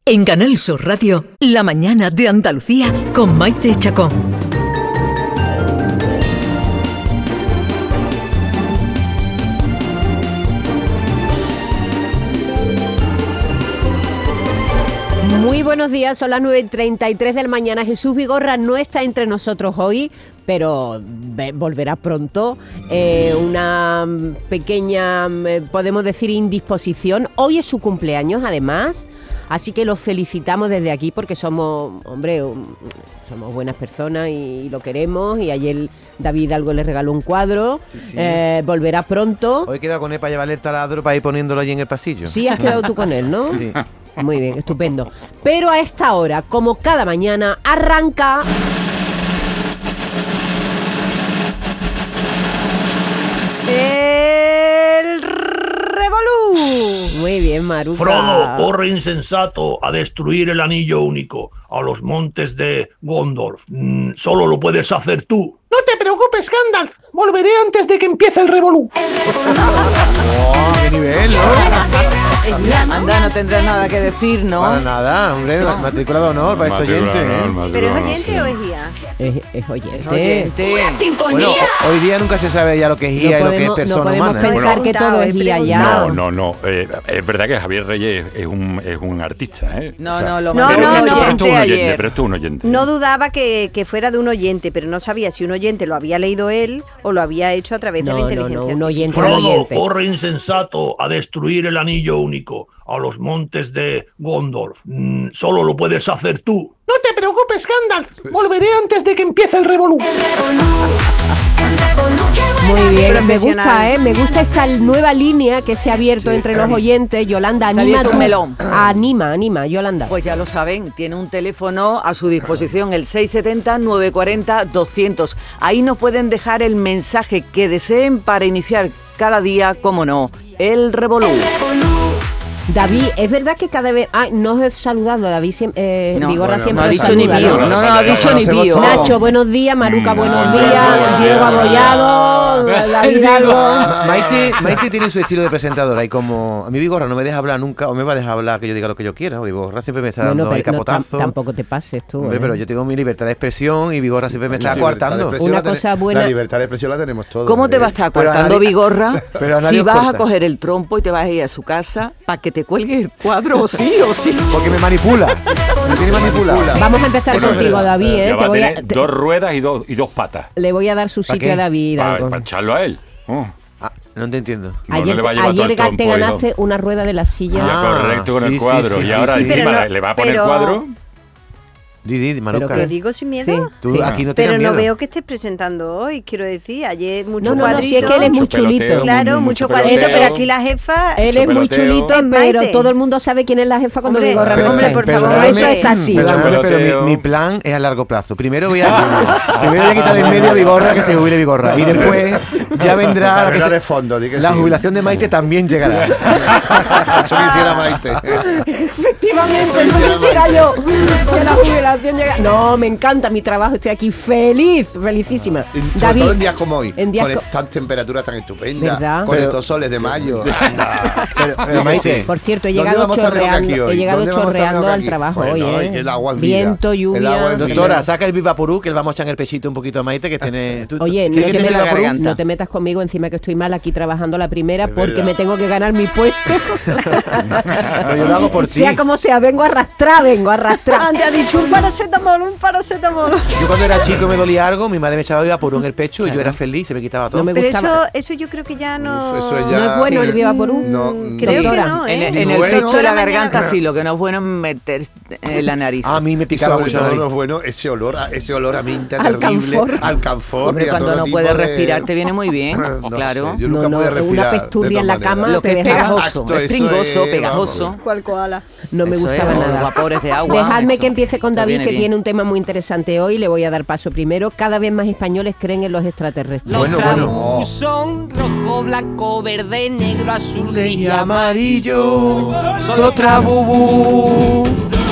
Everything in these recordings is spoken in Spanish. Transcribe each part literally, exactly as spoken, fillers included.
En Canal Sur Radio, La Mañana de Andalucía con Maite Chacón. Muy buenos días, son las nueve y treinta y tres de la mañana. Jesús Vigorra no está entre nosotros hoy, pero volverá pronto. Eh, una pequeña, podemos decir, indisposición. Hoy es su cumpleaños, además, así que lo felicitamos desde aquí porque somos, hombre, somos buenas personas y lo queremos. Y ayer David algo le regaló un cuadro. Sí, sí. Eh, volverá pronto. Hoy he quedado con él para llevarle el taladro para ir poniéndolo allí en el pasillo. Sí, has quedado tú con él, ¿no? Sí. Muy bien, estupendo. Pero a esta hora, como cada mañana, arranca... el Revolú. Muy bien, Maruca. Frodo, corre insensato a destruir el anillo único, a los montes de Gondor. Mm, solo lo puedes hacer tú. No te preocupes, Gandalf. Volveré antes de que empiece el Revolú. ¡Oh, qué nivel, ¿no? Anda, no tendrás nada que decir, ¿no? Para nada, hombre, no. Matrícula de honor para este oyente. ¿eh? ¿Pero es oyente sí. o es guía? Es, es oyente. Es oyente. ¡Una sinfonía! Bueno, hoy día nunca se sabe ya lo que es guía no y podemos, lo que es persona no podemos humana. pensar Bueno, que todo es guía ya. No, no, no. Eh, es verdad que Javier Reyes es un, es un artista, ¿eh? No, o sea, no, lo no, pero, no, pero, no. pero esto es un oyente, ayer. pero esto es un oyente. No dudaba que, que fuera de un oyente, pero no sabía si un oyente lo había leído él o lo había hecho a través No, de la no, inteligencia. no, un oyente, Frodo, un oyente. corre insensato a destruir el anillo único, a los montes de Gondor. Mm, solo lo puedes hacer tú. No te preocupes, Gandalf. Volveré antes de que empiece el Revolú. Muy bien, me Profesional. gusta, ¿eh? Me gusta esta nueva línea que se ha abierto Sí, entre claro. los oyentes. Yolanda, Se ha anima abierto tú. un melón. Anima, anima, Yolanda. Pues ya lo saben, tiene un teléfono a su disposición, el seis siete cero, nueve cuatro cero, doscientos. Ahí nos pueden dejar el mensaje que deseen para iniciar cada día, como no, el Revolú. David, es verdad que cada vez... Ah, no os he saludado, David. Siem- Eh, No, Vigorra bueno, siempre no ha os dicho ni saluda, pío, ¿no? no, no ha dicho ni pío. Nacho, buenos días. Maruca, Mm, buenos no, días. no, no, Diego no, no, Abollado. David algo. Maite, Maite tiene su estilo de presentadora y como a mí Vigorra no me deja hablar nunca o me va a dejar hablar que yo diga lo que yo quiera. Vigorra siempre me está dando Bueno, ahí pero no, capotazo. tam- tampoco te pases tú. Hombre, ¿eh? pero yo tengo mi libertad de expresión y Vigorra siempre me está coartando. Una cosa buena... La libertad de expresión la tenemos todos. ¿Cómo te va a estar cortando, Vigorra? pero a nadie Si os vas corta. a coger el trompo y te vas a ir a su casa para que te cuelgue el cuadro, o sí o sí. Porque me manipula. Me tiene manipulada. Vamos a empezar Eso es contigo, verdad. David. ¿eh? Ya va Te a voy a- tener te- dos ruedas y dos, y dos patas. Le voy a dar su ¿Para sitio qué? a David. Para, algo. para echarlo a él. Oh. Ah, no te entiendo. No, Ayer, no le va a llevar todo ayer el trompo te y ganaste todo. una rueda de la silla. Ya, Ah, correcto, con sí, el sí, cuadro. sí, y sí, ahora sí. encima Pero no- le va a poner pero- cuadro. Di, di, Maruca. ¿Pero Lo digo sin miedo. Sí. Tú Sí. aquí no Pero tienes no miedo. veo que estés presentando hoy, quiero decir. Ayer mucho No, no, no, cuadrito. si es que él es muy Mucho peloteo, chulito. Claro, Mucho mucho peloteo. cuadrito, pero aquí la jefa... Él es muy peloteo. chulito, Es pero Maite. todo el mundo sabe quién es la jefa cuando Hombre, Vigorra no hombre, está. por Perdóname, favor, Eso es así. Perdóname, vamos. pero mi, mi plan es a largo plazo. Primero voy a, primero voy a quitar de en medio a Vigorra, que se jubile Vigorra. Y después ya vendrá la, que Carrera se- de fondo, di que la sí. jubilación de Maite también llegará. Eso quisiera Maite. Efectivamente, eso quisiera yo. Que la jubilación llega. No, me encanta mi trabajo, estoy aquí feliz, felicísima. Y sobre David, todo en días como hoy, en días con co- estas temperaturas tan estupendas, ¿Verdad? con Pero- estos soles de mayo. Pero, pero Maite, por cierto, he ¿Dónde llegado vamos a estar mejor que aquí chorreando, hoy? he llegado ¿Dónde vamos a estar chorreando mejor que al aquí? trabajo Bueno, hoy, ¿eh? el agua es vida. Viento, El lluvia. agua es vida. doctora, saca el Vivapurú que le vamos a echar en el pechito un poquito a Maite, que tiene... ¿tú- Oye, no ¿quieres te, que te la metas, Vivapurú? garganta? no te metas conmigo encima que estoy mal aquí trabajando la primera Es porque verdad. me tengo que ganar mi puesto. Pero yo lo hago por ti. Sea como sea, vengo a arrastrar, vengo a arrastrar. Antes ha dicho un paracetamol, un paracetamol. Yo cuando era chico me dolía algo, mi madre me echaba Vivapurú en el pecho y yo era feliz, se me quitaba todo. No me Pero gustaba. eso, eso yo creo que ya no... Uf, eso No ya- es bueno el Sí. Vivapurú. No, Creo Doctora, que no, En, ¿eh? el- en el Bueno. pecho de la Mañana- garganta sí, lo que no es bueno es meter en la nariz. A mí me Y picaba sobre mucho la todo nariz. no es bueno ese olor a, ese olor a minta Al terrible, camfor. al camfor. Hombre, y a cuando todo no tipo puedes de- respirar te viene muy bien, No claro. sé, yo No, nunca no, pude una respirar de pesturria en la todas cama maneras. Lo que te es deja pegajoso, Exacto, es eso pringoso, es, pegajoso. vamos. ¿Cuál koala? No me Eso gustaba es, nada. los vapores de agua. Dejadme eso. que empiece con Te David, viene que bien. tiene un tema muy interesante hoy. Le voy a dar paso primero. Cada vez más españoles creen en los extraterrestres. Bueno, bueno. Son rojo, blanco, verde, negro, azul, gris y Y amarillo, Solo Trabubú. Y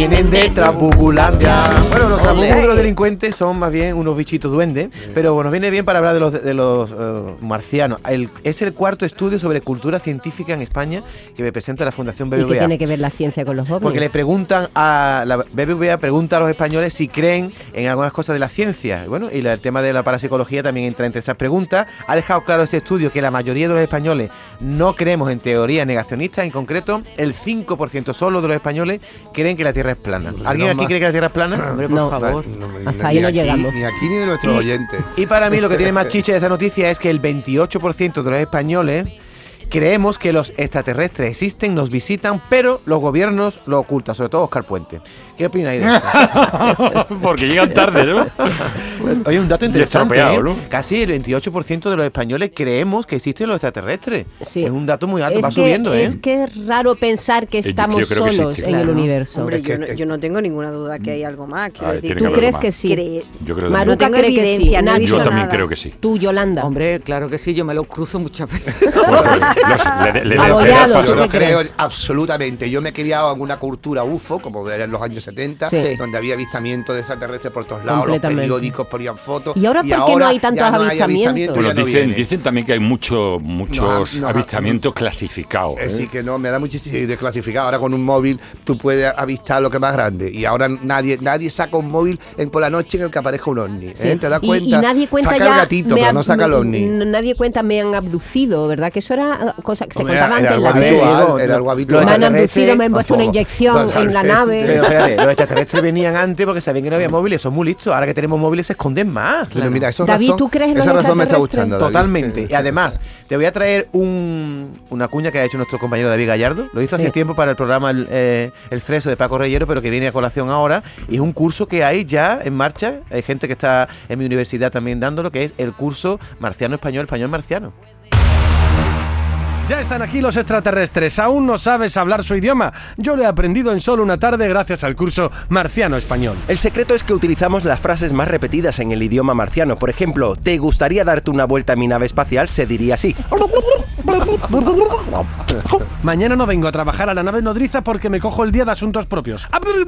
vienen de Trabuculandia. Bueno, los trabucos Ole. de los delincuentes son más bien unos bichitos duendes, pero nos viene bien para hablar de los, de los uh, marcianos. El, es el cuarto estudio sobre cultura científica en España que me presenta la Fundación B B V A. ¿Y qué tiene que ver la ciencia con los ovnis? Porque le preguntan a la B B V A pregunta a los españoles si creen en algunas cosas de la ciencia. Bueno, y la, el tema de la parapsicología también entra entre esas preguntas. Ha dejado claro este estudio que la mayoría de los españoles no creemos en teorías negacionistas. En concreto, el cinco por ciento solo de los españoles creen que la Tierra es plana. ¿Alguien aquí cree que la Tierra es plana? Hombre, por No. favor. No, no, Hasta ni ahí no aquí, llegamos. Ni aquí ni de nuestros Y- oyentes. Y para mí lo que tiene más chicha de esta noticia es que el veintiocho por ciento de los españoles creemos que los extraterrestres existen, nos visitan, pero los gobiernos lo ocultan, sobre todo Óscar Puente. ¿Qué opináis de esto? Porque llegan tarde, ¿no? Oye, un dato Y interesante, estropeado, ¿eh? ¿no? Casi el veintiocho por ciento de los españoles creemos que existen los extraterrestres. Sí. Es un dato muy alto, Es va que, subiendo, ¿eh? es que es raro pensar que yo estamos creo que solos existe. en el Claro. universo. Hombre, Es yo, que- no, yo no tengo ninguna duda que hay algo más. Quiero Ah, decir, tiene ¿Tú que haber crees algo que más. sí? cree- Yo creo Maru- que No Maruca tengo cree que sí. evidencia, no he Nacho, visto Yo también nada. creo que sí. Tú, Yolanda. Hombre, claro que sí, yo me lo cruzo muchas veces. Bueno, los- le- le- le- Abollado, le- ¿tú Yo qué creo crees? absolutamente. Yo me he criado en una cultura U F O, como era en los años setenta, Sí. donde había avistamientos de extraterrestres por todos lados, los Completamente. periódicos ponían fotos. ¿Y ahora por qué no hay tantos ya no hay avistamientos? avistamientos, Bueno, ya no dicen, vienen. dicen también que hay mucho, muchos No, no, avistamientos clasificados. Eh, ¿eh? sí, que no, me da muchísimo desclasificado. Ahora con un móvil tú puedes avistar lo que es más grande. Y ahora nadie nadie saca un móvil en por la noche en el que aparezca un ovni. ¿eh? Sí. ¿Te das Y- cuenta? Y, nadie cuenta saca ya. el gatito, me pero ha- no saca el me- ovni. n- Nadie cuenta me han abducido, ¿verdad? Que eso era cosa que se Hombre, contaba era antes en algo la tele. habitual, Diego, era algo los habitual. Me han extraterrestres- abducido, me han puesto una Ojo, inyección en la totalmente. nave. Pero espérate, los extraterrestres venían antes porque sabían que no había móviles, son muy listos. Ahora que tenemos móviles se esconden más. Pero mira, eso es David, razón, ¿tú crees en los esa razón me está extraterrestres? gustando. David. Totalmente. Y además, te voy a traer un, una cuña que ha hecho nuestro compañero David Gallardo. Lo hizo Sí. hace tiempo para el programa El, eh, El Freso de Paco Reyero, pero que viene a colación ahora. Y es un curso que hay ya en marcha. Hay gente que está en mi universidad también dándolo, que es el curso Marciano Español, Español Marciano. Ya están aquí los extraterrestres. ¿Aún no sabes hablar su idioma? Yo lo he aprendido en solo una tarde gracias al curso Marciano Español. El secreto es que utilizamos las frases más repetidas en el idioma marciano. Por ejemplo, ¿te gustaría darte una vuelta a mi nave espacial? Se diría así. Mañana no vengo a trabajar a la nave nodriza porque me cojo el día de asuntos propios.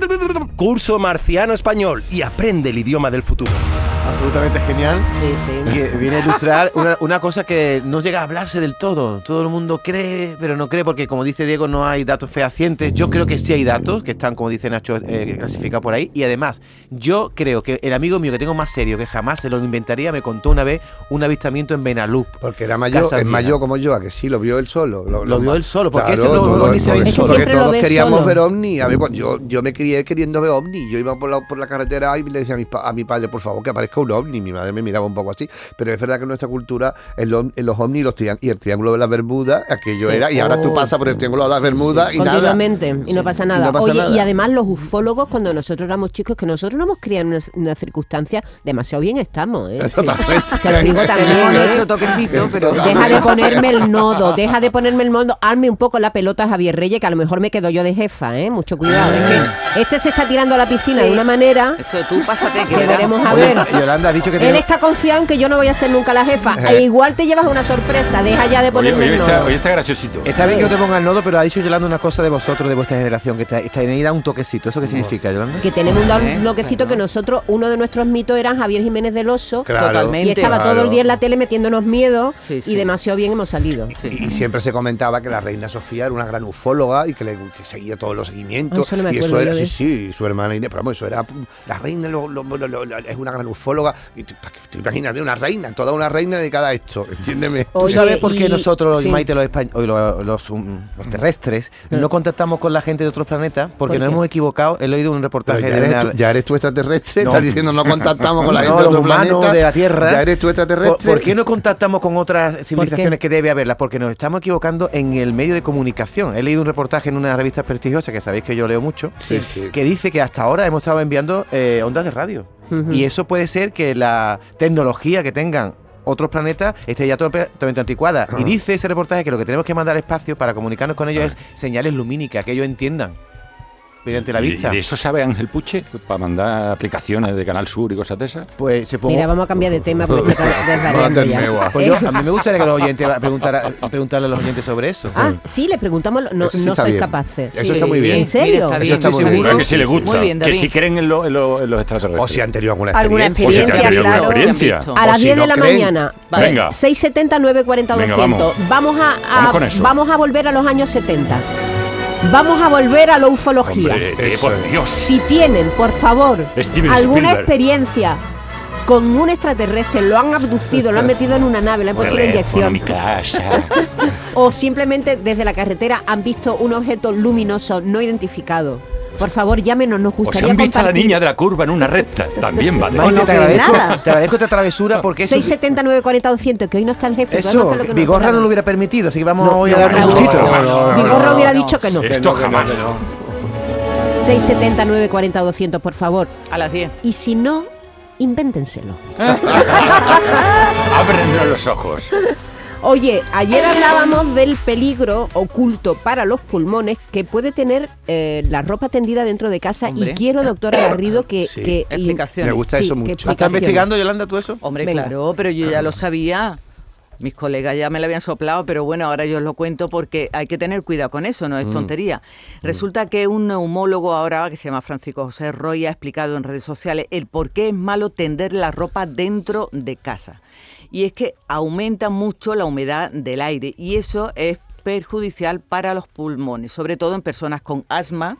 Curso Marciano Español y aprende el idioma del futuro. Absolutamente genial. Sí, sí. Que viene a ilustrar una, una cosa que no llega a hablarse del todo. Todo el mundo cree, pero no cree porque, como dice Diego, no hay datos fehacientes. Yo creo que sí hay datos que están, como dice Nacho, eh, clasificados por ahí. Y además, yo creo que el amigo mío que tengo más serio, que jamás se lo inventaría, me contó una vez un avistamiento en Benalup. Porque era mayor, Casas es mayor Viejas. como yo, a que sí, lo vio él solo. Lo vio él solo, ¿por qué Claro, ese no- todo- ovni se ve porque- él solo? porque Siempre lo todos ve queríamos solo. ver ovni. A ver, cuando yo, yo me crié queriendo ver ovni. Yo iba por la, por la carretera y le decía a mi, pa- a mi padre, por favor, que aparezca un ovni. Mi madre me miraba un poco así. Pero es verdad que en nuestra cultura, en los, en los ovnis y, los trián- y el triángulo de las Bermudas, aquello Sí. era. Y ahora tú Oh. pasas por el triángulo de las Bermudas y nada. Continuamente, y no pasa Y nada. no pasa Oye, nada. y además los ufólogos, cuando nosotros éramos chicos, que nosotros no hemos criado en una, una circunstancia demasiado bien estamos, ¿eh? Sí. Totalmente. Te lo digo también, Tenemos ¿eh? nuestro toquecito, pero... Deja de ponerme el nodo, deja de ponerme el nodo, hazme un poco la pelota a Javier Reyes, que a lo mejor me quedo yo de jefa, ¿eh? Mucho cuidado. Es que este se está tirando a la piscina Sí. de una manera Eso, tú pásate que que verás. veremos a Oye, ver. Yolanda ha dicho que Él tiene... está confiado en que yo no voy a ser nunca la jefa. Eh. E igual te llevas una sorpresa, deja ya de Oye, ponerme oye, el está, nodo. oye, está graciosito. Está bien que no te ponga el nodo, pero ha dicho Yolanda una cosa de vosotros, de vuestra generación, que está, está en ida un toquecito. ¿Eso qué significa, Yolanda? Que tenemos un Eh, bloquecito claro. que nosotros, uno de nuestros mitos era Javier Jiménez del Oso. Claro, Totalmente. Y estaba claro. todo el día en la tele metiéndonos miedo Sí, sí. y demasiado bien hemos salido. Y, y siempre se comentaba que la reina Sofía era una gran ufóloga y que, le, que seguía todos los seguimientos. Ah, eso no me y eso acuerdo era, yo de sí, sí, su hermana Inés, pero vamos, eso era la reina lo- lo- lo- lo- lo- es una gran ufóloga. Y te, te imaginas de una reina, toda una reina dedicada a esto, entiéndeme. ¿Tú Oye, sabes por qué y- nosotros, sí. Maite, los, españ- o los, los, um, los terrestres, no contactamos con la gente de otros planetas? Porque ¿Por nos qué? hemos equivocado. He leído un Pero reportaje ya, de eres una- tú, ya eres tú extraterrestre, No. estás diciendo no contactamos con la No, gente de los otro humanos planeta. de la Tierra. Ya eres tú ¿Por, extraterrestre. por qué no contactamos con otras civilizaciones qué? que debe haberlas? Porque nos estamos equivocando en el medio de comunicación. He leído un reportaje en una revista prestigiosa, que sabéis que yo leo mucho, Sí, sí. que dice que hasta ahora hemos estado enviando eh, ondas de radio. Ujú. Y eso puede ser que la tecnología que tengan otros planetas esté ya to- totalmente anticuada. Y dice ese reportaje que lo que tenemos que mandar al espacio para comunicarnos con ellos es señales lumínicas, que ellos entiendan. mediante la ¿Y, vista. ¿Y de eso sabe Ángel Puche? Para mandar aplicaciones de Canal Sur y cosas de esas. Pues se pongo... Mira, vamos a cambiar de tema porque está desvariando ya. Pues yo, a mí me gustaría que los oyentes preguntar, preguntarle a los oyentes sobre eso. Ah, sí, le preguntamos, no, Eso sí no está sois bien. capaces. Eso está muy bien. ¿En serio? Mira, está Eso está muy bien. bien. Seguro que sí les gusta. Muy bien, que David. si creen en, lo- en lo- en los extraterrestres. O si han tenido alguna Alguna experiencia. O si han experiencia, tenido alguna claro. experiencia. A las O si diez no de la creen. mañana. Vale. Venga. seis setenta, nueve cuarenta, Venga, doscientos. Vamos a, a- Vamos con eso. vamos a volver a los años setenta. Vamos a volver a la ufología. Hombre, eh, Eso por es. Dios. Si tienen, por favor, Steven alguna Spielberg. experiencia con un extraterrestre, lo han abducido, lo han metido en una nave, le han puesto una Teléfono, inyección, mi casa. o simplemente desde la carretera han visto un objeto luminoso no identificado, por favor, llámenos, nos O si gustaría han visto a la compartir. niña de la curva en una recta. También vale. Maite, no te, creen agradezco, nada. te agradezco esta travesura porque eso, seis setenta, nueve cuarenta, doscientos, que hoy no está el jefe. podemos eso hacer lo que nos Vigorra dé la no lo gana. hubiera permitido, así que vamos No, hoy a no, darle no, un no, gustito. no, no, no, Vigorra no, hubiera no. dicho que no. Esto no, que no, jamás. que no. seis setenta, nueve cuarenta, doscientos, por favor. A las diez. Y si no, invéntenselo. Ábrenos los ojos. Oye, ayer hablábamos del peligro oculto para los pulmones que puede tener eh, la ropa tendida dentro de casa. Hombre. Y quiero, doctora Garrido, que... Sí. que Explicaciones. Me gusta sí, eso que mucho. ¿Estás explicaciones. investigando, Yolanda, tú eso? Hombre, Venga. claro, pero yo ya lo sabía. Mis colegas ya me lo habían soplado, pero bueno, ahora yo os lo cuento porque hay que tener cuidado con eso, no es tontería. Resulta que un neumólogo ahora, que se llama Francisco José Roy, ha explicado en redes sociales el por qué es malo tender la ropa dentro de casa. Y es que aumenta mucho la humedad del aire y eso es perjudicial para los pulmones, sobre todo en personas con asma,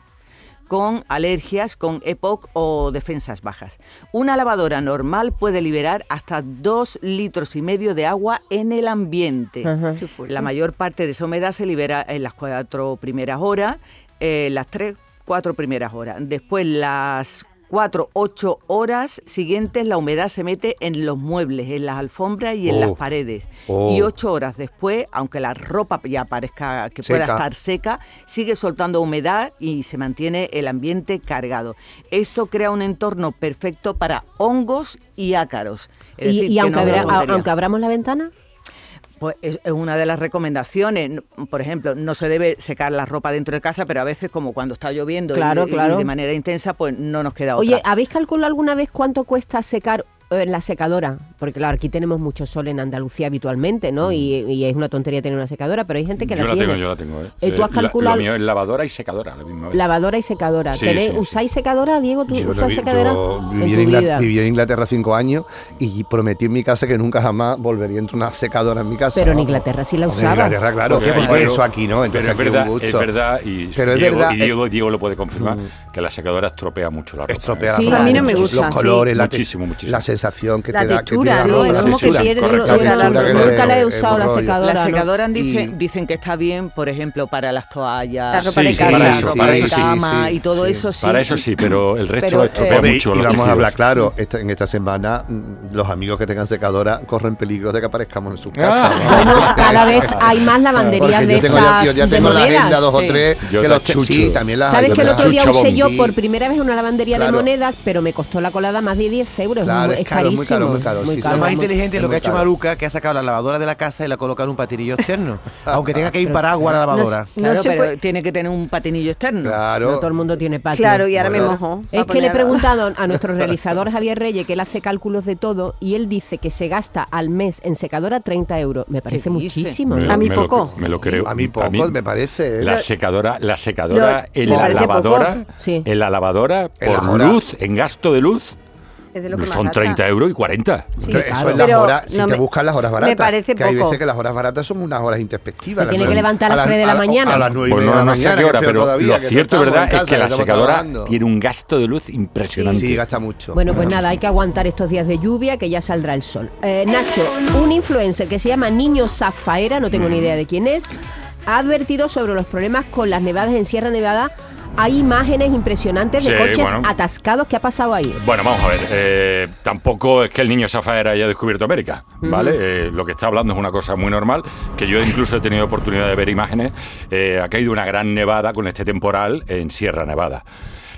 con alergias, con E P O C o defensas bajas. Una lavadora normal puede liberar hasta dos litros y medio de agua en el ambiente. Ajá. La mayor parte de esa humedad se libera en las cuatro primeras horas, eh, las tres, cuatro primeras horas. Después las cuatro, ocho horas siguientes la humedad se mete en los muebles, en las alfombras y en Oh. las paredes. Oh. Y ocho horas después, aunque la ropa ya parezca que pueda Seca. estar seca, sigue soltando humedad y se mantiene el ambiente cargado. Esto crea un entorno perfecto para hongos y ácaros. Es Y, decir, y que aunque, no es abra- una tontería. aunque abramos la ventana, Pues es es una de las recomendaciones. No- Por ejemplo, no se debe secar la ropa dentro de casa, pero a veces, como cuando está lloviendo y- Claro, y, claro. de manera intensa, pues no nos queda oye, otra. ¿habéis calculado alguna vez cuánto cuesta secar en la secadora? Porque claro, aquí tenemos mucho sol en Andalucía habitualmente, ¿no? Y, y es una tontería tener una secadora, pero hay gente que Yo la, la tiene. tengo, yo la tengo. ¿eh? Eh, ¿tú has Eh, la- calculado- Lo mío es lavadora y secadora a la misma vez. Lavadora y secadora. Sí, ¿Tenéis- sí, sí. ¿Usáis secadora, Diego? ¿Tú Yo, no usas vi- secadora? yo En viví, tu en Ingla- vida. viví en Inglaterra cinco años y prometí en mi casa que nunca jamás volvería a entrar una secadora en mi casa. Pero en Inglaterra sí la En usabas. Inglaterra, claro. Porque Por ahí- eso aquí no. Pero Entonces es aquí un verdad, gusto. es verdad, y, Pero es Diego, verdad, y Diego, Diego lo puede confirmar, Mm. que la secadora estropea mucho la ropa. Estropea ¿eh? la Sí, ropa. a mí no me Los- gusta, Los colores, la, te- Muchísimo, muchísimo. la sensación que La te da. que textura, tiene la ¿no? ropa, Es la como que textura. pierde Correcto, lo- la la- textura que nunca le- la he es un usado la rollo. secadora. La ¿no? secadora Y- dicen, dicen que está bien, por ejemplo, para las toallas, La ropa Sí, de sí, casa. para la eso, ropa para de eso sí, cama sí, y todo sí. eso sí. Para eso sí, pero el resto Pero, estropea Hombre, y- mucho y los vamos a tejidos. hablar claro, esta- en esta semana mm, los amigos que tengan secadora corren peligro de que aparezcamos en sus casas. ¿no? Bueno, cada vez hay más lavanderías Porque de yo tengo, ya, estas yo ya de tengo en la monedas. agenda dos o Sí. tres Yo que te los te- chucho. sí, también las ¿Sabes hay, que el yo otro te- día Chucha usé yo Sí. por primera vez una lavandería Claro. de monedas, pero me costó la colada más de diez euros? Claro, es, es caro, muy carísimo. caro, muy caro, sí, sí. Lo más muy- inteligente es lo es que ha muy hecho caro. Maruca, que ha sacado la lavadora de la casa y la ha colocado en un patinillo externo. Aunque tenga que ir para agua a la lavadora. No Claro, se pero puede- tiene que tener un patinillo externo. No Claro. todo el mundo tiene patio. Claro, y ahora me Bueno. mojo. Es Pa' que le he poner- preguntado a nuestro realizador Javier Reyes, que él hace cálculos de todo, y él dice que se gasta al mes en secadora treinta euros. Me parece ¿Qué dice? muchísimo. Me ¿no? lo- A mí me lo- poco. me lo creo. A mí poco, me parece. ¿eh? La secadora, la secadora Lo- en me la parece lavadora, poco. Sí. en la lavadora, En la por hora. luz, en gasto de luz, Es de lo que más son gasta. treinta euros y cuarenta. Sí, Pero eso claro. es las Pero horas, si no te me- buscas las horas me baratas. parece que hay poco. veces que las horas baratas son unas horas intempestivas. Te tiene Las que nueve- levantar a las tres de la a mañana. A las nueve y Pues media no, de la no sé a mañana, qué que hora, es peor pero todavía, lo que cierto, estamos verdad, en es casa, que la estamos secadora trabajando. tiene un gasto de luz impresionante. Sí, gasta mucho. Bueno, pues nada, hay que aguantar estos días de lluvia, que ya saldrá el sol. Eh, Nacho, un influencer que se llama Niño Zafaera, no tengo ni idea de quién es, ha advertido sobre los problemas con las nevadas en Sierra Nevada. Hay imágenes impresionantes de Sí, coches bueno. atascados. ¿Qué ha pasado ahí? Bueno, vamos a ver. eh, tampoco es que el niño Zafaera haya descubierto América, ¿vale? Ujú. Eh, lo que está hablando es una cosa muy normal, que yo incluso he tenido oportunidad de ver imágenes. Eh, ha caído una gran nevada con este temporal en Sierra Nevada.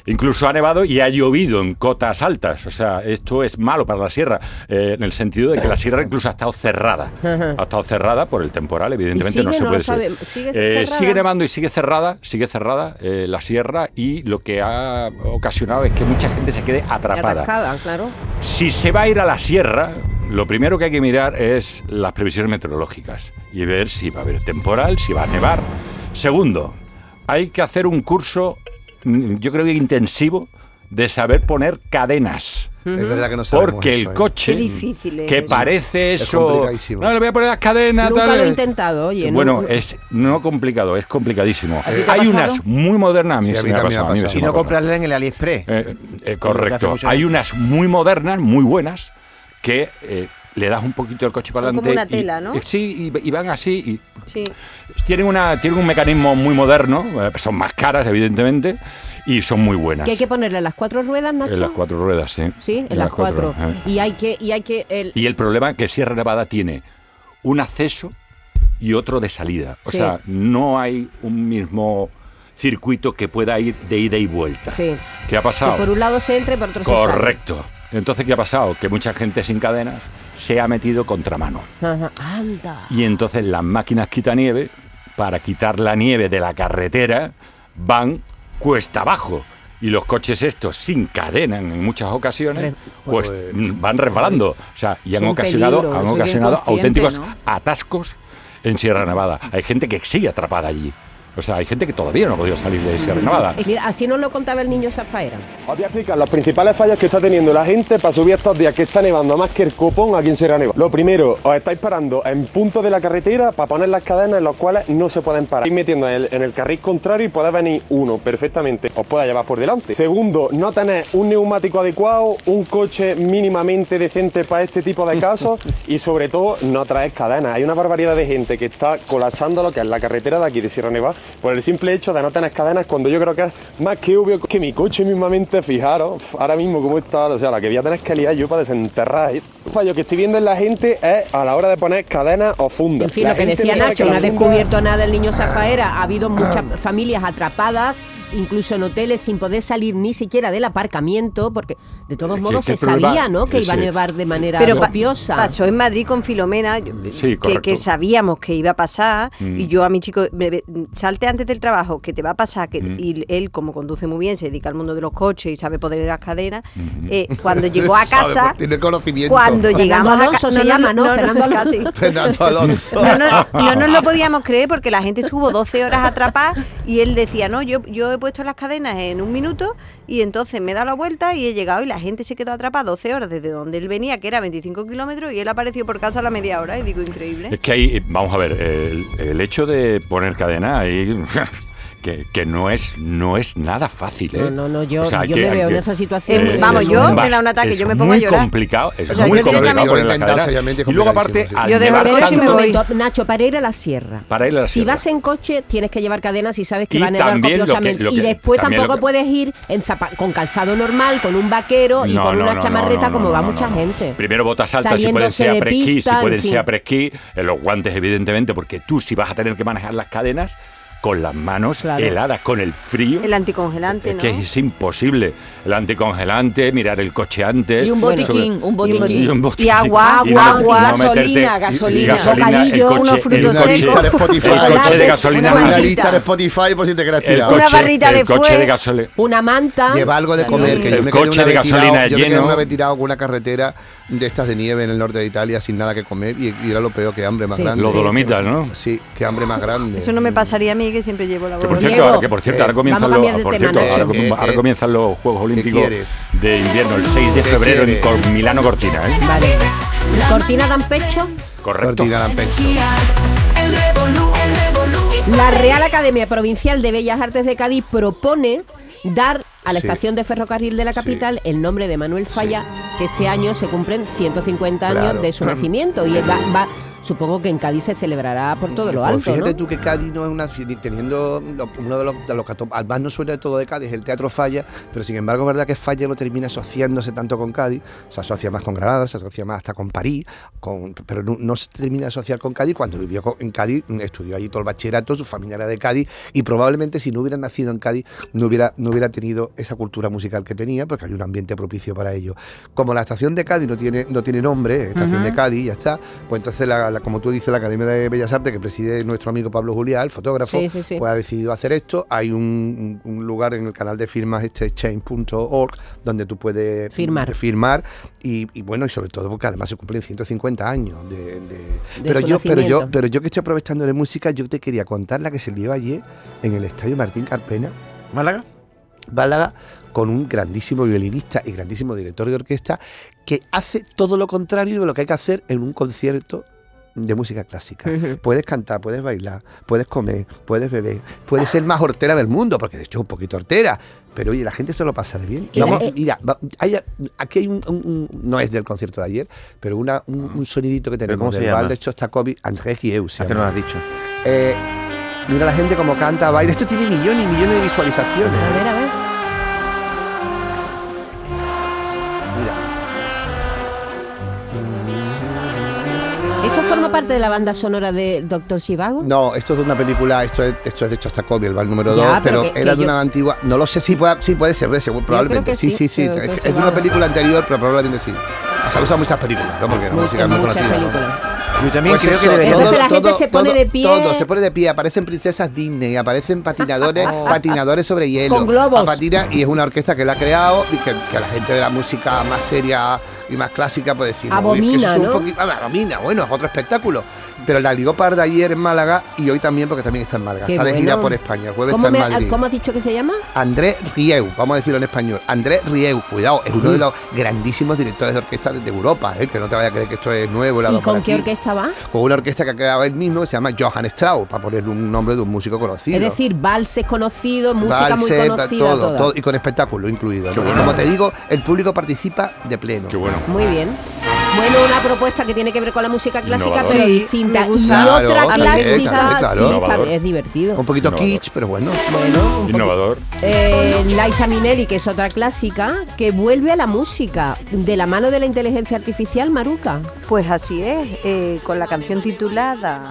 Incluso ha nevado y ha llovido en cotas altas. O sea, esto es malo para la sierra, eh, en el sentido de que la sierra incluso ha estado cerrada. Ha estado cerrada por el temporal, evidentemente no se no puede sabe, ser. ¿sigue, Eh, sigue nevando y sigue cerrada, sigue cerrada eh, la sierra, y lo que ha ocasionado es que mucha gente se quede atrapada. Atascada, claro. Si se va a ir a la sierra, lo primero que hay que mirar es las previsiones meteorológicas y ver si va a haber temporal, si va a nevar. Segundo, hay que hacer un curso, yo creo que intensivo, de saber poner cadenas. Es verdad que no sabemos Porque eso, el ¿eh? coche, Qué difícil es que eso. parece Es eso... complicadísimo. No, le voy a poner las cadenas... Nunca tal, lo he eh. intentado, oye. Bueno, no, es no complicado, es complicadísimo. ¿A ti te ha Hay pasado? unas muy modernas, a mí Sí, a se mí me ha también pasado. me ha a mí pasado. se Y me no ha pasado. comprarla en el AliExpress. Eh, eh, Lo que hace correcto. mucha Hay gente. unas muy modernas, muy buenas, que eh, le das un poquito el coche para Son adelante. como una y- tela, ¿no? eh, sí, y, y van así. Y Sí. tienen, una, tienen un mecanismo muy moderno, eh, son más caras, evidentemente, y son muy buenas. ¿Qué hay que ponerle las cuatro ruedas, Nacho? En las cuatro ruedas, sí. Sí, en las cuatro. eh. Y hay que, y hay que el, Y el problema es que Sierra Nevada tiene un acceso y otro de salida. O Sí. sea, no hay un mismo circuito que pueda ir de ida y vuelta. sí, ¿Qué ha que pasado? por un lado se entre, por otro se sale. Correcto. Entonces, ¿qué ha pasado? Que mucha gente sin cadenas se ha metido contramano. Ajá. Anda. Y entonces las máquinas quitanieve, para quitar la nieve de la carretera, van cuesta abajo. Y los coches estos, sin cadena en muchas ocasiones, Re- pues mm, van resbalando. O sea, y Es han un ocasionado, peligro, han eso hay que ocasionado inconsciente, auténticos ¿no? atascos en Sierra Nevada. Hay gente que sigue atrapada allí. O sea, hay gente que todavía no ha podido salir de Sierra Nevada. Eh, Mira, así nos lo contaba el niño Zafaera. Os voy a explicar los principales fallos que está teniendo la gente para subir estos días que está nevando más que el copón aquí en Sierra Nevada. Lo primero, os estáis parando en puntos de la carretera para poner las cadenas en las cuales no se pueden parar. Estáis metiendo en el, en el carril contrario y puede venir uno perfectamente, os pueda llevar por delante. Segundo, no tener un neumático adecuado, un coche mínimamente decente para este tipo de casos y sobre todo no traer cadenas. Hay una barbaridad de gente que está colapsando lo que es la carretera de aquí de Sierra Nevada por el simple hecho de no tener cadenas, cuando yo creo que es más que obvio que mi coche mismamente, fijaros, ahora mismo cómo está, o sea, la que voy a tener que liar yo para desenterrar. El fallo que estoy viendo en la gente es a la hora de poner cadenas o fundas. En fin, La lo que gente decía no sabe Nacho, que no la ha funda- descubierto nada el niño Zafaera. Ha habido muchas familias atrapadas, incluso en hoteles, sin poder salir ni siquiera del aparcamiento, porque de todos Es que modos este se problema- sabía, ¿no?, que sí. iba a nevar de manera Pero pa- copiosa. pasó en Madrid con Filomena, yo- Sí, que, correcto. que sabíamos que iba a pasar, Mm. y yo a mi chico, me- me- salte antes del trabajo, que te va a pasar, que Mm. y él, como conduce muy bien, se dedica al mundo de los coches y sabe poner las cadenas, Ujú. eh, cuando llegó a Sabe, casa, pues, tiene conocimiento. cuando Fernando llegamos a Alonso casa, se llama, ¿no? Fernando Alonso. casi. Fernando Alonso. No, no, no nos lo podíamos creer porque la gente estuvo doce horas atrapada y él decía, no, yo, yo he puesto las cadenas en un minuto y entonces me he dado la vuelta y he llegado y la gente se quedó atrapada doce horas desde donde él venía, que era veinticinco kilómetros, y él apareció por casa a la media hora y digo, increíble. Es que ahí, vamos a ver, el, el hecho de poner cadena ahí... Que, que no es no es nada fácil, ¿eh? No, no, no, yo, O sea, yo que- me veo en que- esa situación. Eh, muy- vamos, es yo un me da un bast- ataque, es yo me pongo a muy llorar. complicado, es O sea, muy yo complicado directamente- poner la Intentado cadena. seriamente, Y luego aparte, complicadísimo, al Yo de nevar verdad Pero que un tanto- me voy. momento, Nacho, para ir a la sierra. Para ir a la Si sierra. vas en coche, tienes que llevar cadenas y sabes que Y va a nevar también lo que- copiosamente. lo y que- después también tampoco lo que- puedes ir en zapa- con calzado normal, con un vaquero y No, con no, una no, chamarreta, no, no, como no, va no, mucha no. gente. Primero botas altas si pueden Saliéndose ser de après-ski, pista, si en pueden fin. ser après-ski, en los guantes evidentemente, porque tú si vas a tener que manejar las cadenas con las manos Claro. heladas, con el frío, El anticongelante, es ¿no? que es imposible. El anticongelante, mirar el coche antes. Y un Bueno, botiquín, un Y, botiquín. un botiquín. Y agua, Y no agua, met- y no gasolina, meterte- y- y gasolina. gasolina, el Bocadillo, coche- unos el frutos coche- secos. Lista de Spotify. El coche de Chocolate, gasolina. una Una barrita. lista de Spotify por si te quieres El tirar. Una coche, barrita de el coche fuego. de gasolina. Una manta. Lleva algo de comer, que yo El me quedé coche una de vez gasolina tirado, yo me quedé lleno. una vez tirado con una carretera de estas de nieve en el norte de Italia sin nada que comer y, y era lo peor, que hambre más Sí. grande. Los Dolomitas, ¿no? Sí, que hambre más grande. Eso no me pasaría a mí, que siempre llevo la Que por bolsa. cierto, Diego, ahora, que por cierto, ahora eh, comienzan vamos a los, cambiar de por tema, cierto, Nacho. ahora, ¿Qué, ahora qué? comienzan los Juegos Olímpicos quiere? de invierno, el seis de ¿Qué febrero en quiere? Cor- Milano Cortina, ¿eh? Vale. ¿Cortina dan pecho? Correcto. Cortina dan pecho. La Real Academia Provincial de Bellas Artes de Cádiz propone dar a la Sí. estación de ferrocarril de la capital el nombre de Manuel Falla, que este año se cumplen ciento cincuenta años Claro. de su nacimiento y va, va supongo que en Cádiz se celebrará por todo lo Pues alto, fíjate ¿no? tú que Cádiz no es una ciudad, teniendo lo- uno de los, de los cato- al más no suena de todo de Cádiz, el Teatro Falla, pero sin embargo es verdad que Falla no termina asociándose tanto con Cádiz, se asocia más con Granada, se asocia más hasta con París, con, pero no, no se termina de asociar con Cádiz. Cuando vivió con- en Cádiz, estudió allí todo el bachillerato, su familia era de Cádiz, y probablemente si no hubiera nacido en Cádiz no hubiera, no hubiera tenido esa cultura musical que tenía, porque había un ambiente propicio para ello. Como la estación de Cádiz no tiene, no tiene nombre, estación Ujú. de Cádiz, ya está, pues entonces, la, la- como tú dices, la Academia de Bellas Artes, que preside nuestro amigo Pablo Juliá, el fotógrafo, Sí, sí, sí. pues ha decidido hacer esto. Hay un, un- un lugar en el canal de firmas, este change punto org, donde tú puedes Firmar. firmar y, y bueno, y sobre todo porque además se cumplen ciento cincuenta años de, de- pero su yo pero yo nacimiento. pero yo que estoy aprovechando de música, yo te quería contar la que se dio ayer en el Estadio Martín Carpena, ¿Málaga? Málaga, con un grandísimo violinista y grandísimo director de orquesta que hace todo lo contrario de lo que hay que hacer en un concierto de música clásica. Ujú. Puedes cantar, puedes bailar, puedes comer, puedes beber, puedes ser más hortera del mundo, porque de hecho es un poquito hortera, pero oye, la gente se lo pasa de bien. Y Vamos, la- eh, mira, va- hay- aquí hay un, un- un- no es del concierto de ayer, pero una, un, un sonidito que tenemos cómo se del llama? Val de Shostakovich, André Rieu se ¿A qué llama. nos has dicho? Eh, mira la gente como canta, baila, esto tiene millones y millones de visualizaciones. A ver, a ver. ¿Esto forma parte de la banda sonora de Doctor Zhivago? No, esto es de una película, esto es, esto es de Shostakovich, el Val número Ya, dos, pero pero, que- era que de yo- una antigua, no lo sé si puede, sí puede ser, puede ser, probablemente, que sí, sí, sí, sí, que es, Doctor es de una Zhivago. película anterior, pero probablemente sí. Se ha usado muchas películas, ¿no? Porque la Mu- música es en muy muchas conocida, ¿no? películas. Yo también Pues creo eso, que debería... Entonces todo- la gente todo- se pone todo- de pie. Todo, se pone de pie, aparecen princesas Disney, aparecen patinadores, patinadores sobre hielo. Con globos. A patina, y es una orquesta que la ha creado y que, que la gente de la música más seria y más clásica puede decir, "Uy, es que Abomina, eso es un ¿no? poquito- ah, abomina, bueno, es otro espectáculo. Pero la ligó par de ayer en Málaga y hoy también, porque también está en Málaga. Qué Está de bueno. gira por España, el jueves ¿Cómo, está en me- Madrid. ¿Cómo has dicho que se llama? André Rieu, vamos a decirlo en español. André Rieu, cuidado, es uno de los grandísimos directores de orquesta de Europa, ¿eh? Que no te vaya a creer que esto es nuevo. lo ¿Y hago por con qué aquí. orquesta va? Con una orquesta que ha creado él mismo, que se llama Johann Strauss, para ponerle un nombre de un músico conocido. Es decir, valses conocidos, música muy Valses, conocida, todo, toda. todo, y con espectáculo incluido. Qué ¿no? bueno. Como te digo, el público participa de pleno. Qué bueno. Muy bien. Bueno, una propuesta que tiene que ver con la música clásica, Innovador. pero Sí, distinta. me gusta. Y Claro, otra también, clásica, también, claro. sí, está- Innovador. es divertido. Un poquito Innovador. kitsch, pero bueno. Bueno, un poquito- Innovador. Eh, Liza Minnelli, que es otra clásica, que vuelve a la música de la mano de la inteligencia artificial, Maruca. Pues así es, eh, con la canción titulada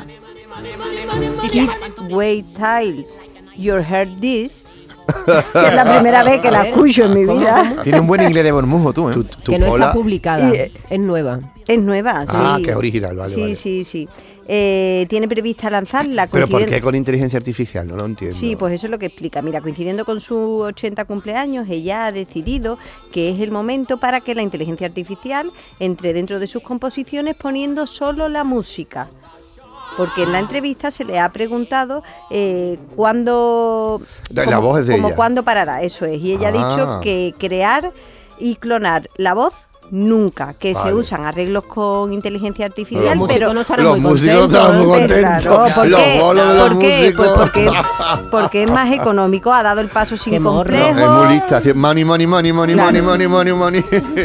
Kids Wait Till You Heard This, que es la primera vez que A la ver, escucho en mi ¿cómo, vida. cómo? Tiene un buen inglés de Bormujo, tú, ¿eh? Tu- tu Que no Pola- está publicada, Y, eh, es nueva. Es nueva, sí. Ah, que es original, vale, Sí, vale. sí, sí. Eh, tiene prevista lanzarla. Pero ¿por coinciden- qué con inteligencia artificial? No lo entiendo. Sí, pues eso es lo que explica. Mira, coincidiendo con su ochenta cumpleaños, ella ha decidido que es el momento para que la inteligencia artificial entre dentro de sus composiciones poniendo solo la música. Porque en la entrevista se le ha preguntado eh, cuándo... La como- voz es de como ella. cuándo parará, eso es. Y ella ha Ah. dicho que crear y clonar la voz nunca, que se Vale. usan arreglos con inteligencia artificial, Los músicos pero no estarán Los muy músicos no contentos. estarán muy ¿eh? contentos. Claro, ¿por Los qué? bolos de los ¿Por qué? Pues músicos. porque, porque es más económico, ha dado el paso sin Qué morro. No, complejo. es muy lista. sí, Money, money, money, money, Claro. money, money, money, money.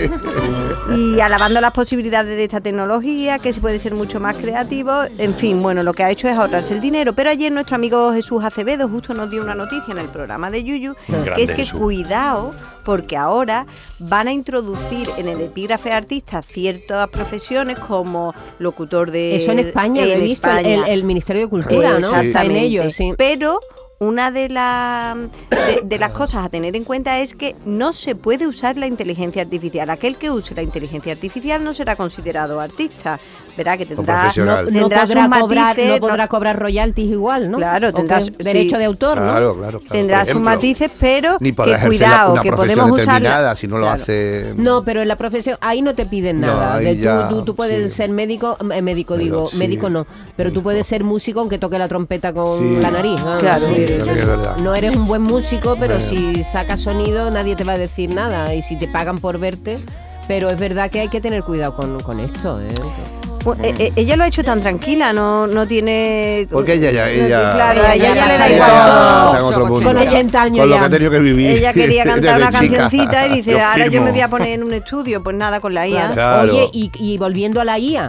Y alabando las posibilidades de esta tecnología, que se puede ser mucho más creativo. En fin, bueno, lo que ha hecho es ahorrarse el dinero. Pero ayer nuestro amigo Jesús Acevedo justo nos dio una noticia en el programa de Yuyu, Grande que es que Jesús. cuidado, porque ahora van a introducir en el epígrafe artista ciertas profesiones como locutor de... Eso en España, lo he en visto, España. el, el Ministerio de Cultura, ¿no? Está en Exactamente. ello, sí. Pero una de, la- de, de las cosas a tener en cuenta es que no se puede usar la inteligencia artificial. Aquel que use la inteligencia artificial no será considerado artista. Verá que tendrá, profesional. No tendrá sus podrá, cobrar, matices, no no- podrá cobrar royalties igual, ¿no? Claro, ¿O tendrá qué? su- derecho sí. de autor, ¿no? Claro, claro, claro. tendrá Por sus ejemplo, matices, pero Ni que podrá ejercer cuidado, una que profesión podemos usarla. determinada si no lo Claro. hace. No, pero en la profesión ahí no te piden No, nada. ahí De tú, ya, tú, tú puedes sí. ser médico, eh, médico Pero digo, sí, médico no, pero tú puedes ser músico aunque toque la trompeta con Sí. la nariz. ¿no? Claro. Sí, Sí, también es verdad. no eres un buen músico, pero Bueno. si sacas sonido nadie te va a decir nada y si te pagan por verte. Pero es verdad que hay que tener cuidado con, con esto. ¿eh? Bueno, eh, eh, ella lo ha hecho tan tranquila, no, no tiene... Porque ella ya. no- ella claro, a ella, ella ya le da pasa igual ya todo. está en otro mundo. Con ochenta años Con lo ya. que ha tenido que vivir. Ella quería cantar desde una chica. cancioncita y dice, Yo ahora yo firmo. me voy a poner en un estudio. Pues nada, con la I A. Claro. Claro. Oye, y, y volviendo a la I A,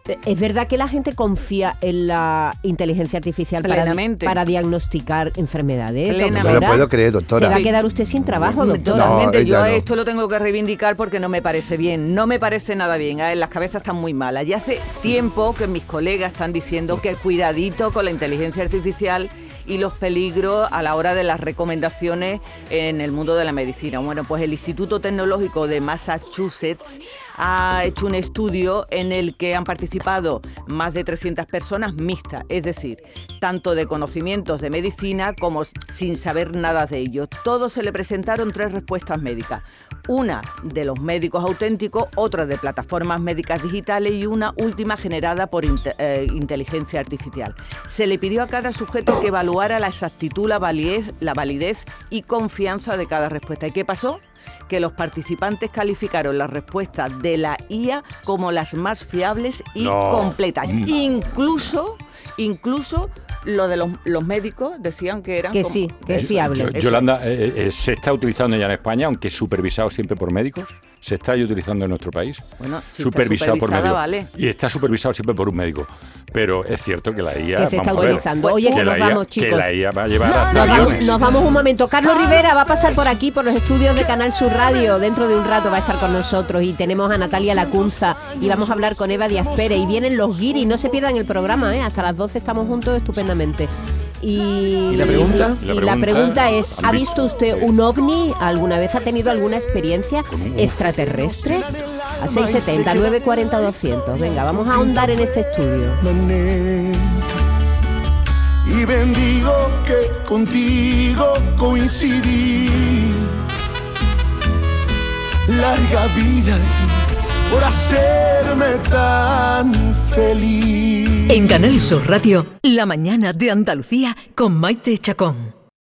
¿Es verdad que la gente confía en la inteligencia artificial para, Plenamente. para diagnosticar enfermedades? Plenamente. No me lo puedo creer, doctora. ¿Se va a Sí. quedar usted sin trabajo, doctora? Totalmente, No, yo ella no. esto lo tengo que reivindicar porque no me parece bien, no me parece nada bien, ¿eh? Las cabezas están muy malas. Ya hace tiempo que mis colegas están diciendo que cuidadito con la inteligencia artificial y los peligros a la hora de las recomendaciones en el mundo de la medicina. Bueno, pues el Instituto Tecnológico de Massachusetts ha hecho un estudio en el que han participado más de trescientas personas mixtas, es decir, tanto de conocimientos de medicina como sin saber nada de ello. Todos se le presentaron tres respuestas médicas. Una de los médicos auténticos, otra de plataformas médicas digitales y una última generada por inte- eh, inteligencia artificial. Se le pidió a cada sujeto que evaluara la exactitud, la validez, la validez y confianza de cada respuesta. ¿Y qué pasó? Que los participantes calificaron las respuestas de la I A como las más fiables y No. completas. Mm. Incluso, incluso lo de los, los médicos decían que eran Que como- sí, que es Yo- fiable. yo- Yolanda, eh, eh, ¿se está utilizando ya en España, aunque supervisado siempre por médicos? ¿Se está ya utilizando en nuestro país? Bueno, si está supervisado por supervisada, médicos. vale. Y está supervisado siempre por un médico. Pero es cierto que la I A... Que se está vamos a ver, utilizando. Oye, que la nos I A vamos, Que chicos. la I A va a llevar hasta Nos vamos, aviones. nos vamos un momento. Carlos Rivera va a pasar por aquí, por los estudios de Canal Sur Radio. Dentro de un rato va a estar con nosotros. Y tenemos a Natalia Lacunza. Y vamos a hablar con Eva Díaz Pérez. Y vienen los guiris. No se pierdan el programa, ¿eh? Hasta las doce estamos juntos estupendamente. Y, ¿Y la pregunta? y ¿Y la la pregunta? pregunta es, ¿ha ¿Han visto visto? usted un ovni? ¿Alguna vez ha tenido alguna experiencia un- extraterrestre? A seis setenta, nueve cuarenta, doscientos. Venga, vamos a ahondar en este estudio. Y bendigo que contigo coincidí. Larga vida a ti por hacerme tan feliz. En Canal Sur Radio, La mañana de Andalucía con Maite Chacón.